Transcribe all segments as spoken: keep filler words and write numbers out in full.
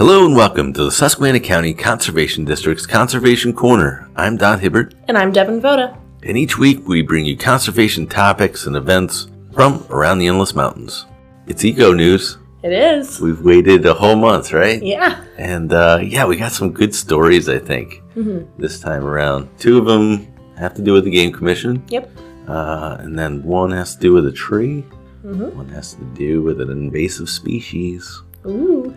Hello and welcome to the Susquehanna County Conservation District's Conservation Corner. I'm Don Hibbert. And I'm Devin Voda. And each week we bring you conservation topics and events from around the Endless Mountains. It's Eco News. It is. We've waited a whole month, right? Yeah. And uh, yeah, we got some good stories, I think, mm-hmm. this time around. Two of them have to do with the Game Commission. Yep. Uh, and then one has to do with a tree. Mm-hmm. One has to do with an invasive species. Ooh.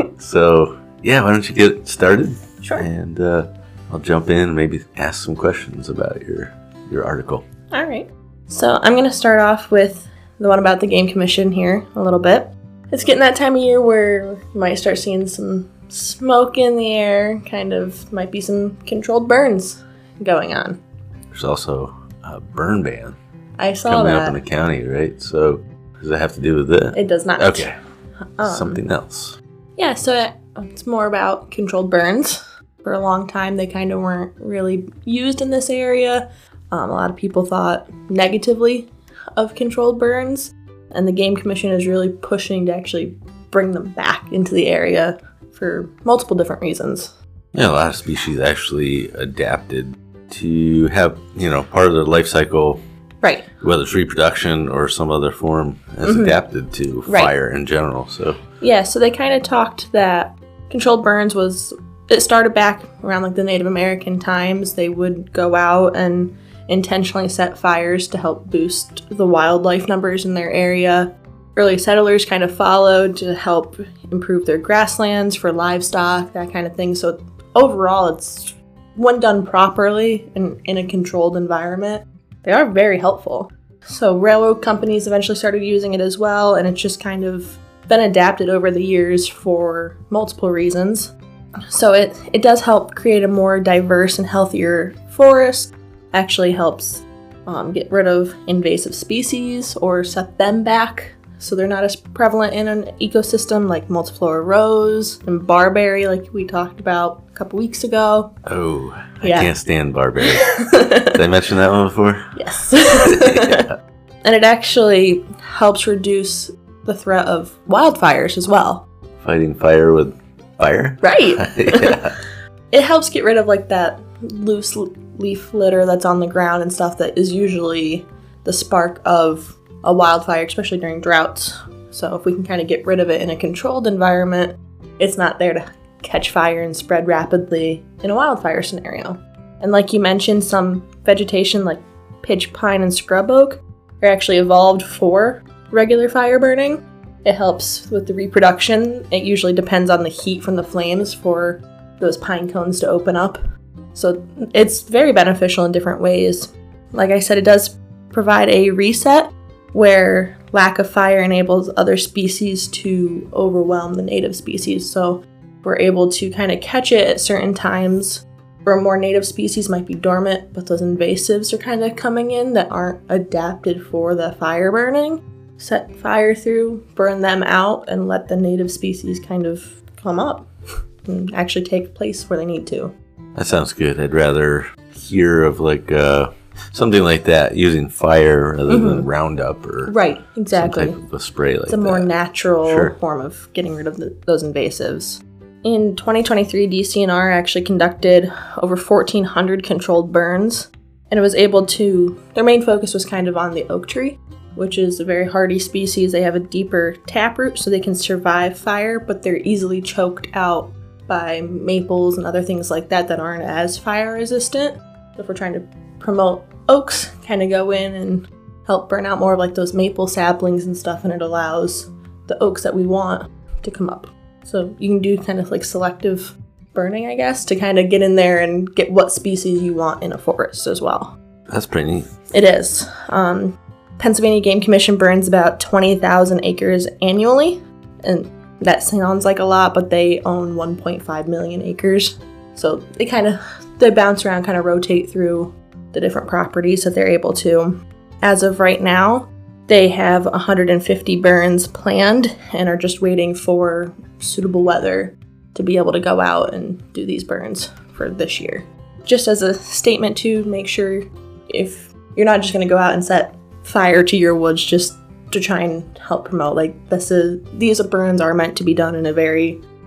So, yeah, why don't you get started? Sure. And uh, I'll jump in and maybe ask some questions about your your article. All right. So I'm going to start off with the one about the Game Commission here a little bit. It's getting that time of year where you might start seeing some smoke in the air, kind of might be some controlled burns going on. There's also a burn ban. I saw coming that. up in the county, right? So does that have to do with that? It does not. Okay. Um, Something else. Yeah, so it's more about controlled burns. For a long time, they kind of weren't really used in this area. Um, a lot of people thought negatively of controlled burns, and the Game Commission is really pushing to actually bring them back into the area for multiple different reasons. Yeah, a lot of species actually adapted to have, you know, part of their life cycle. Right. Whether it's reproduction or some other form, has mm-hmm. adapted to right. fire in general. So yeah, so they kind of talked that controlled burns was, it started back around like the Native American times. They would go out and intentionally set fires to help boost the wildlife numbers in their area. Early settlers kind of followed to help improve their grasslands for livestock, that kind of thing. So overall, it's when done properly and in a controlled environment, they are very helpful. So railroad companies eventually started using it as well, and it's just kind of been adapted over the years for multiple reasons. So it, it does help create a more diverse and healthier forest, actually helps um, get rid of invasive species or set them back so they're not as prevalent in an ecosystem like multiflora rose and barberry like we talked about a couple weeks ago. Oh, I yeah. can't stand barberry. Did I mention that one before? Yes. Yeah. And it actually helps reduce the threat of wildfires as well. Fighting fire with fire? Right. Yeah. It helps get rid of like that loose leaf litter that's on the ground and stuff that is usually the spark of a wildfire, especially during droughts. So if we can kind of get rid of it in a controlled environment, it's not there to catch fire and spread rapidly in a wildfire scenario. And like you mentioned, some vegetation like pitch pine and scrub oak are actually evolved for regular fire burning. It helps with the reproduction. It usually depends on the heat from the flames for those pine cones to open up. So it's very beneficial in different ways. Like I said, it does provide a reset where lack of fire enables other species to overwhelm the native species. So we're able to kind of catch it at certain times where more native species might be dormant, but those invasives are kind of coming in that aren't adapted for the fire burning. Set fire through, burn them out, and let the native species kind of come up and actually take place where they need to. That sounds good. I'd rather hear of like uh, something like that using fire rather mm-hmm. than Roundup or right, exactly. some type of a spray like that. It's a more natural sure. form of getting rid of the, those invasives. In twenty twenty-three, D C N R actually conducted over fourteen hundred controlled burns, and it was able to, their main focus was kind of on the oak tree, which is a very hardy species. They have a deeper taproot, so they can survive fire, but they're easily choked out by maples and other things like that that aren't as fire resistant. So if we're trying to promote oaks, kind of go in and help burn out more of like those maple saplings and stuff, and it allows the oaks that we want to come up. So you can do kind of like selective burning, I guess, to kind of get in there and get what species you want in a forest as well. That's pretty neat. It is. Um, Pennsylvania Game Commission burns about twenty thousand acres annually, and that sounds like a lot, but they own one point five million acres. So they kind of, they bounce around, kind of rotate through the different properties that they're able to. As of right now, they have one hundred fifty burns planned and are just waiting for suitable weather to be able to go out and do these burns for this year. Just as a statement to make sure if you're not just going to go out and set fire to your woods just to try and help promote, like this is, these burns are meant to be done in a very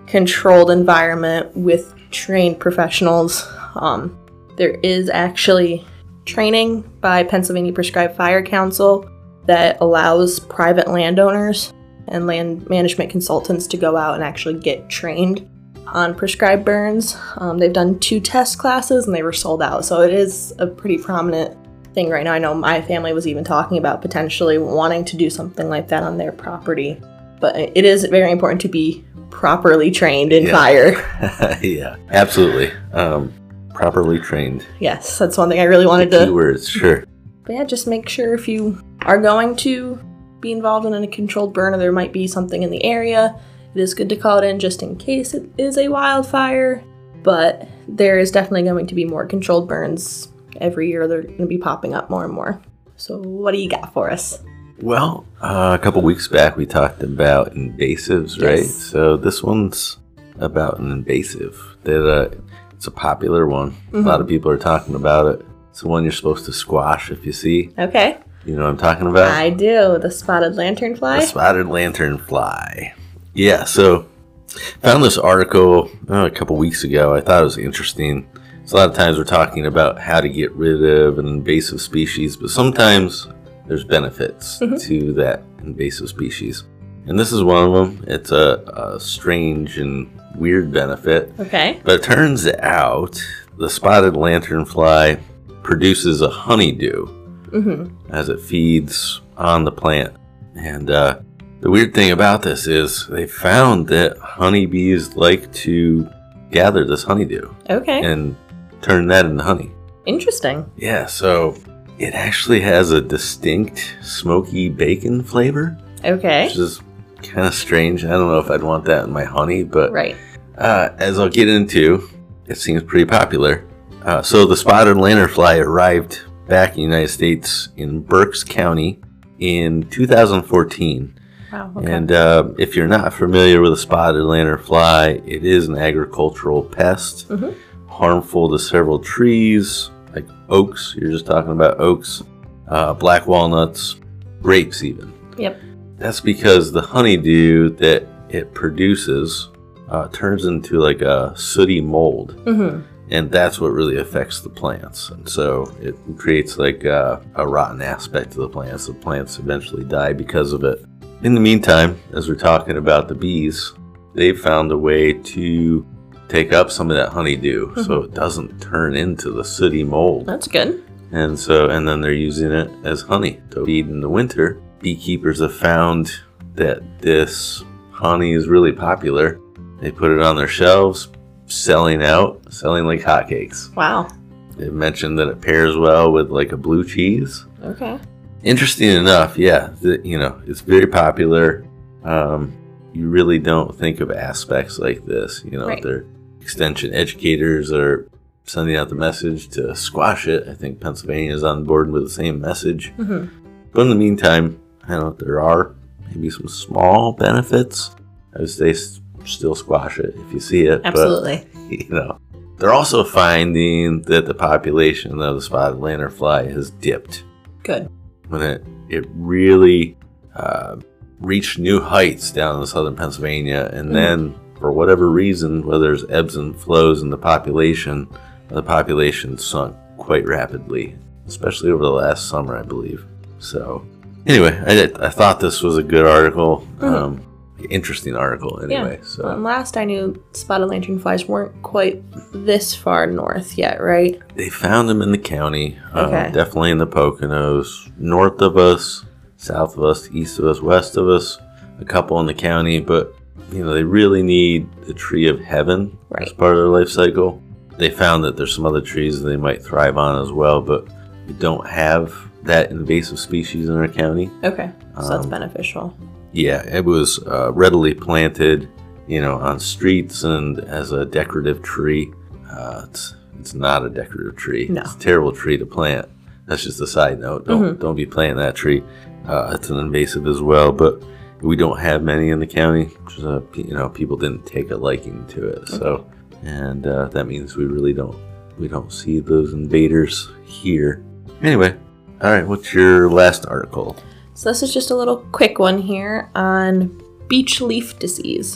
controlled environment with trained professionals. Um, there is actually training by Pennsylvania Prescribed Fire Council that allows private landowners and land management consultants to go out and actually get trained on prescribed burns. Um, they've done two test classes and they were sold out, so it is a pretty prominent thing right now. I know my family was even talking about potentially wanting to do something like that on their property, but it is very important to be properly trained in yeah. fire. Yeah, absolutely. Um, properly trained. Yes, that's one thing I really wanted to... Keywords, sure. But yeah, just make sure if you are going to be involved in a controlled burn or there might be something in the area, it is good to call it in just in case it is a wildfire. But there is definitely going to be more controlled burns every year. They're going to be popping up more and more. So what do you got for us? Well, uh, a couple weeks back we talked about invasives, right? Yes. So this one's about an invasive. That uh, it's a popular one. Mm-hmm. A lot of people are talking about it. It's the one you're supposed to squash if you see. Okay. You know what I'm talking about? I do. The spotted lanternfly? The spotted lanternfly. Yeah, so found this article oh, a couple weeks ago. I thought it was interesting. So a lot of times we're talking about how to get rid of an invasive species, but sometimes there's benefits mm-hmm. to that invasive species. And this is one of them. It's a, a strange and weird benefit. Okay. But it turns out the spotted lanternfly produces a honeydew mm-hmm. as it feeds on the plant. And uh, the weird thing about this is they found that honeybees like to gather this honeydew. Okay. And turn that into honey. Interesting. Yeah, so it actually has a distinct smoky bacon flavor. Okay. Which is kind of strange. I don't know if I'd want that in my honey, but right. uh, as I'll get into, it seems pretty popular. Uh, so the spotted lanternfly arrived back in the United States in Berks County in two thousand fourteen. Wow, okay. And uh, if you're not familiar with a spotted lanternfly, it is an agricultural pest, mm-hmm. harmful to several trees, like oaks. You're just talking about oaks, uh, black walnuts, grapes even. Yep. That's because the honeydew that it produces uh, turns into like a sooty mold. Mm-hmm. And that's what really affects the plants. And so it creates like a, a rotten aspect to the plants. The plants eventually die because of it. In the meantime, as we're talking about the bees, they've found a way to take up some of that honeydew mm-hmm. so it doesn't turn into the sooty mold. That's good. And so, and then they're using it as honey to feed in the winter. Beekeepers have found that this honey is really popular. They put it on their shelves, selling out, selling like hotcakes. Wow. They mentioned that it pairs well with like a blue cheese. Okay. Interesting enough, yeah, the, you know, it's very popular. Um, you really don't think of aspects like this. You know, right. They're extension educators are sending out the message to squash it. I think Pennsylvania is on board with the same message. Mm-hmm. But in the meantime, I know there are maybe some small benefits. I would say still squash it if you see it. Absolutely. But, you know, they're also finding that the population of the spotted lanternfly has dipped. Good. When it, it really uh, reached new heights down in southern Pennsylvania, and mm-hmm. then for whatever reason, whether there's ebbs and flows in the population, the population sunk quite rapidly, especially over the last summer, I believe. So anyway, I, I thought this was a good article. Mm-hmm. Um, interesting article anyway. Yeah. So well, last I knew, spotted lanternflies weren't quite this far north yet, right? They found them in the county, okay. uh, definitely in the Poconos, north of us, south of us, east of us, west of us, a couple in the county, but you know, they really need the tree of heaven right. as part of their life cycle. They found that there's some other trees that they might thrive on as well, but we don't have that invasive species in our county. Okay, so um, that's beneficial. Yeah, it was uh, readily planted, you know, on streets and as a decorative tree. Uh, it's it's not a decorative tree. No. It's a terrible tree to plant. That's just a side note. Don't mm-hmm. don't be planting that tree. Uh, it's an invasive as well, but we don't have many in the county. Which is a, you know, people didn't take a liking to it. Okay. So, and uh, that means we really don't we don't see those invaders here. Anyway, all right. What's your last article? So this is just a little quick one here on beech leaf disease.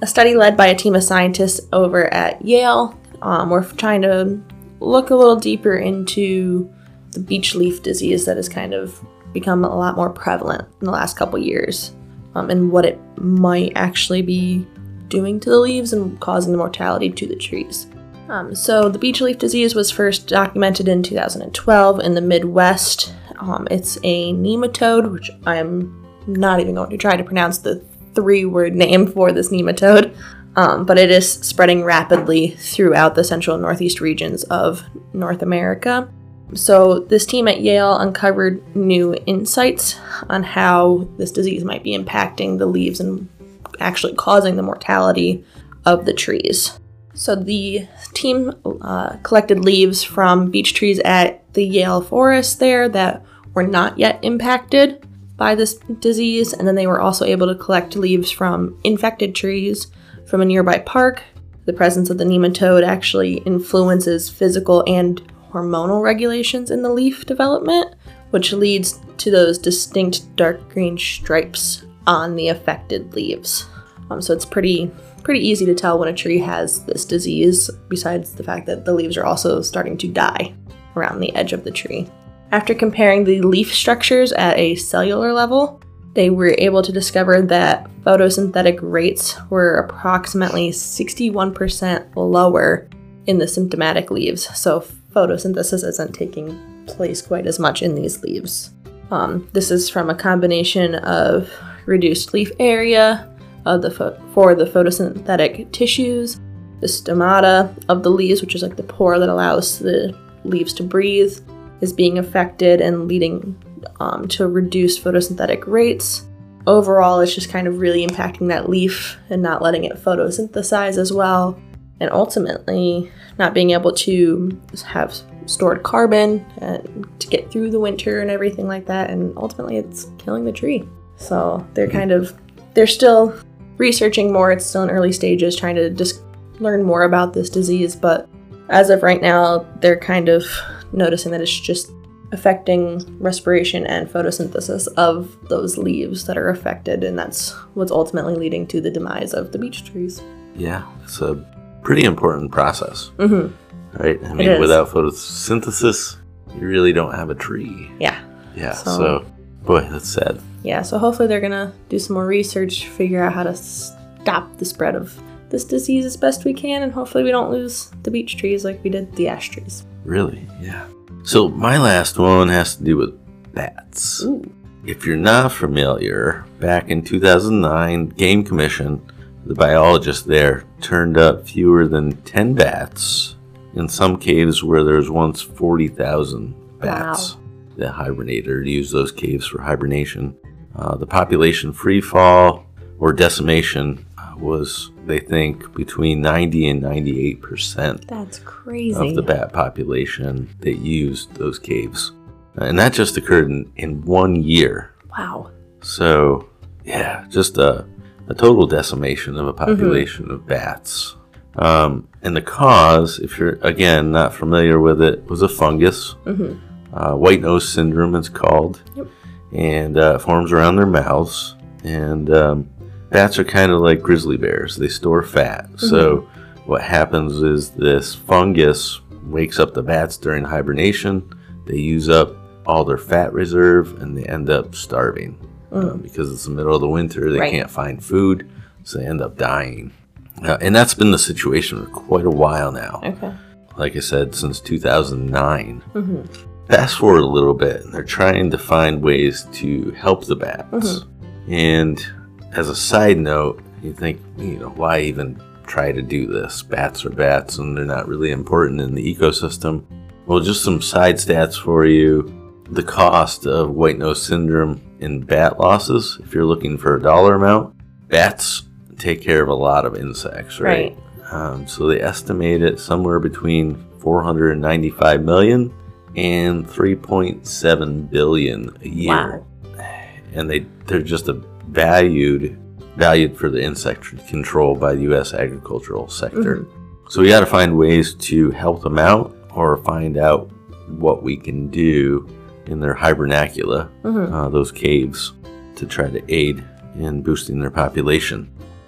a study led by a team of scientists over at Yale. Um, we're trying to look a little deeper into the beech leaf disease that has kind of become a lot more prevalent in the last couple years, um, and what it might actually be doing to the leaves and causing the mortality to the trees. Um, so the beech leaf disease was first documented in two thousand twelve in the Midwest. Um, it's a nematode, which I'm not even going to try to pronounce the three-word name for this nematode, um, but it is spreading rapidly throughout the central and northeast regions of North America. So this team at Yale uncovered new insights on how this disease might be impacting the leaves and actually causing the mortality of the trees. So the team uh, collected leaves from beech trees at the Yale forest there that were not yet impacted by this disease, and then they were also able to collect leaves from infected trees from a nearby park. The presence of the nematode actually influences physical and hormonal regulations in the leaf development, which leads to those distinct dark green stripes on the affected leaves. Um, so it's pretty pretty easy to tell when a tree has this disease, besides the fact that the leaves are also starting to die around the edge of the tree. After comparing the leaf structures at a cellular level, they were able to discover that photosynthetic rates were approximately sixty-one percent lower in the symptomatic leaves. So photosynthesis isn't taking place quite as much in these leaves. Um, this is from a combination of reduced leaf area of the pho- for the photosynthetic tissues, the stomata of the leaves, which is like the pore that allows the leaves to breathe, is being affected and leading um, to reduced photosynthetic rates. Overall, it's just kind of really impacting that leaf and not letting it photosynthesize as well, and ultimately not being able to have stored carbon and to get through the winter and everything like that, and ultimately it's killing the tree. So they're kind of, they're still researching more. It's still in early stages, trying to just learn more about this disease, but as of right now, they're kind of noticing that it's just affecting respiration and photosynthesis of those leaves that are affected, and that's what's ultimately leading to the demise of the beech trees. Yeah, it's a pretty important process, Mm-hmm. right? I mean, without photosynthesis, you really don't have a tree. Yeah. Yeah, So- so, boy, that's sad. Yeah, so hopefully they're gonna do some more research, figure out how to stop the spread of this disease as best we can, and hopefully we don't lose the beech trees like we did the ash trees. Really, yeah. So my last one has to do with bats. Ooh. If you're not familiar, back in two thousand nine, Game Commission, the biologist there turned up fewer than ten bats in some caves where there was once forty thousand bats Wow. that hibernate or use those caves for hibernation. Uh, the population free fall or decimation uh, was, they think, between ninety and ninety-eight percent That's crazy. of the bat population that used those caves. And that just occurred in, in one year. Wow. So, yeah, just a, a total decimation of a population mm-hmm. of bats. Um, and the cause, if you're, again, not familiar with it, was a fungus. Mm-hmm. Uh, white nose syndrome, it's called. Yep. And uh, it forms around their mouths. And um, bats are kind of like grizzly bears. They store fat. Mm-hmm. So what happens is this fungus wakes up the bats during hibernation. They use up all their fat reserve, and they end up starving. Mm. Uh, because it's the middle of the winter. They right. can't find food, so they end up dying. Uh, and that's been the situation for quite a while now. Okay. Like I said, since two thousand nine. Mm-hmm. Fast forward a little bit, and they're trying to find ways to help the bats. Mm-hmm. And as a side note, you think, you know, why even try to do this? Bats are bats, and they're not really important in the ecosystem. Well, just some side stats for you. The cost of white nose syndrome in bat losses, if you're looking for a dollar amount, bats take care of a lot of insects, right? right. Um, so they estimate it somewhere between four hundred ninety-five million and three point seven billion a year. Wow. And they they're just a valued valued for the insect control by the U S agricultural sector. Mm-hmm. So we got to find ways to help them out, or find out what we can do in their hibernacula, mm-hmm. uh, those caves, to try to aid in boosting their population.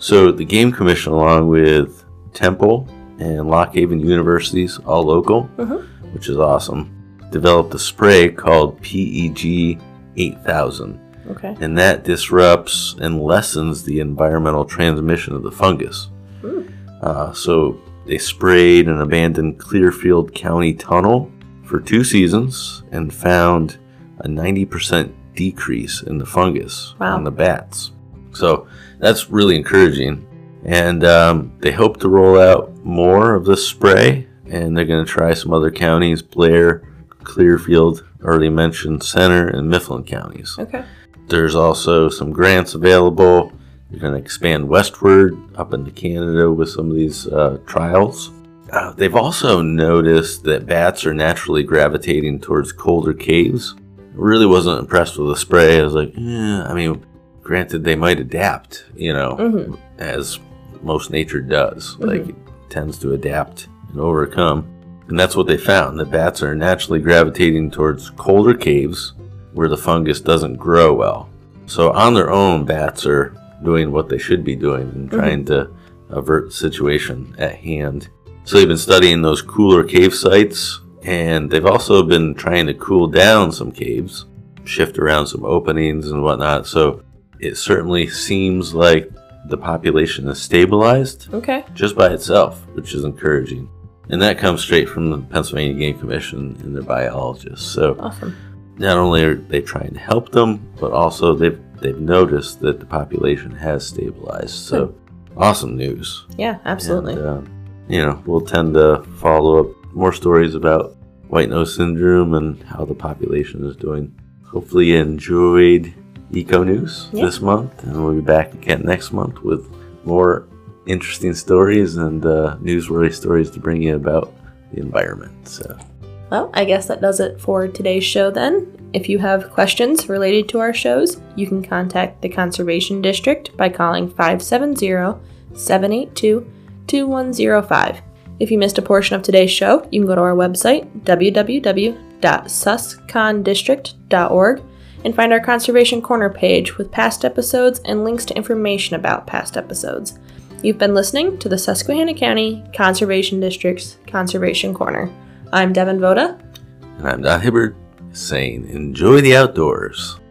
So the Game Commission, along with Temple and Lock Haven Universities, all local, mm-hmm. which is awesome, developed a spray called P E G eight thousand. Okay. And that disrupts and lessens the environmental transmission of the fungus. Mm. Uh, so they sprayed an abandoned Clearfield County tunnel for two seasons and found a ninety percent decrease in the fungus wow. on the bats. So that's really encouraging. And um, they hope to roll out more of this spray, and they're going to try some other counties, Blair, Clearfield, already mentioned, Center, and Mifflin counties. Okay. There's also some grants available. They're going to expand westward up into Canada with some of these uh, trials. Uh, they've also noticed that bats are naturally gravitating towards colder caves. I really wasn't impressed with the spray. I was like, eh, I mean, granted, they might adapt, you know, mm-hmm. as most nature does. Mm-hmm. Like, it tends to adapt and overcome. And that's what they found. The bats are naturally gravitating towards colder caves where the fungus doesn't grow well. So on their own, bats are doing what they should be doing and trying mm-hmm. to avert the situation at hand. So they've been studying those cooler cave sites, and they've also been trying to cool down some caves, shift around some openings and whatnot. So it certainly seems like the population is stabilized okay. just by itself, which is encouraging. And that comes straight from the Pennsylvania Game Commission and their biologists. So awesome. Not only are they trying to help them, but also they've they've noticed that the population has stabilized. So hmm. awesome news. Yeah, absolutely. And, uh, you know, we'll tend to follow up more stories about white nose syndrome and how the population is doing. Hopefully you enjoyed Eco News yeah. this month, and we'll be back again next month with more interesting stories and uh, newsworthy stories to bring you about the environment. So, well, I guess that does it for today's show then. If you have questions related to our shows, you can contact the Conservation District by calling five seven zero, seven eight two, two one zero five. If you missed a portion of today's show, you can go to our website, w w w dot suscon district dot org, and find our Conservation Corner page with past episodes and links to information about past episodes. You've been listening to the Susquehanna County Conservation District's Conservation Corner. I'm Devin Voda. And I'm Don Hibbard, saying enjoy the outdoors.